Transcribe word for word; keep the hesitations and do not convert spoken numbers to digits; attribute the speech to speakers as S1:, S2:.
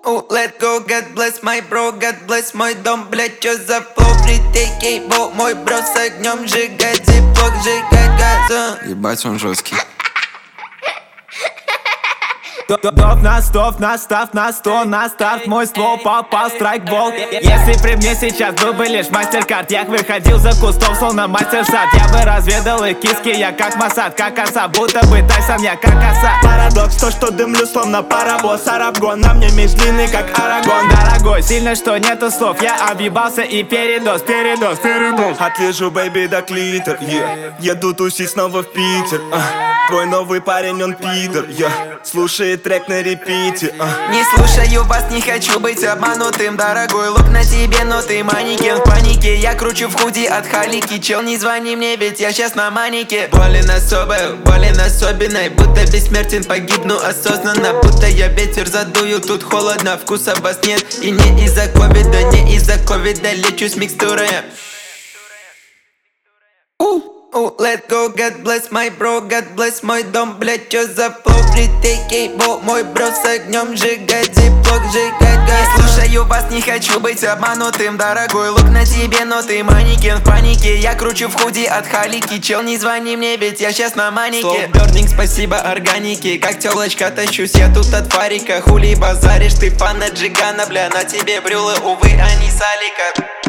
S1: Ooh, let go, God bless my bro, God bless мой дом, блять, чё за флоу, фритей кейбо, мой бро с огнем сжигать, зиплок, сжигать газом. Ебать, он жесткий.
S2: Дов на стов, настав на сто, на старт мой ствол попал страйкбол. Если при мне сейчас был бы лишь мастер-карт, я выходил за кустов, словно мастер-сад. Я бы разведал и киски, я как Масад, как оса, будто бы Тайсон, я как оса.
S3: Парадокс, то что дымлю словно паровоз, арабгон, на мне меч длинный как Арагон.
S2: Дорогой, сильно что нету слов, я объебался и передоз, передоз, передоз.
S3: Отлежу, бэйби, до клитер, yeah. Еду тусить снова в Питер, uh. Твой новый парень, он пидор, yeah. Слушает трек на репите, uh.
S1: Не слушаю вас, не хочу быть обманутым. Дорогой, лук на тебе, но ты манекен в панике. Я кручу в худи от халики. Чел, не звони мне, ведь я сейчас на манике. Болен особой, болен особенной. Будто бессмертен, погибну осознанно. Будто я ветер задую, тут холодно. Вкуса вас нет, и не из-за ковида, не из-за ковида. Лечусь микстурой. Ooh, let go, God bless my bro, God bless мой дом, блять, чё за флоу, фритей кейбо, мой бро с огнем сжигать, зиплок, сжигать газ. Не слушаю вас, не хочу быть обманутым. Дорогой, лук на тебе, но ты манекен в панике. Я кручу в худи от халики. Чел, не звони мне, ведь я сейчас на манике. Slow спасибо органике. Как телочка тащусь я тут от фарика. Хули базаришь, ты фан от Джигана, бля. На тебе брюлы, увы, а не салика.